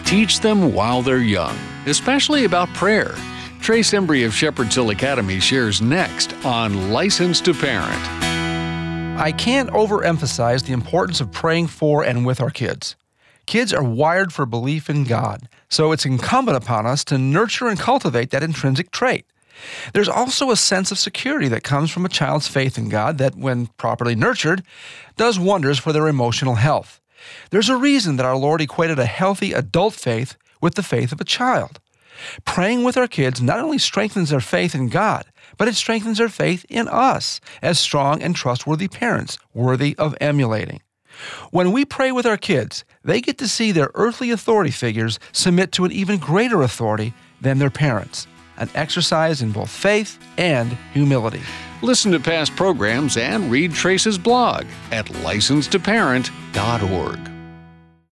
Teach them while they're young, especially about prayer. Trace Embry of Shepherd's Hill Academy shares next on License to Parent. I can't overemphasize the importance of praying for and with our kids. Kids are wired for belief in God, so it's incumbent upon us to nurture and cultivate that intrinsic trait. There's also a sense of security that comes from a child's faith in God that, when properly nurtured, does wonders for their emotional health. There's a reason that our Lord equated a healthy adult faith with the faith of a child. Praying with our kids not only strengthens their faith in God, but it strengthens their faith in us as strong and trustworthy parents, worthy of emulating. When we pray with our kids, they get to see their earthly authority figures submit to an even greater authority than their parents, an exercise in both faith and humility. Listen to past programs and read Trace's blog at licencetoparent.org.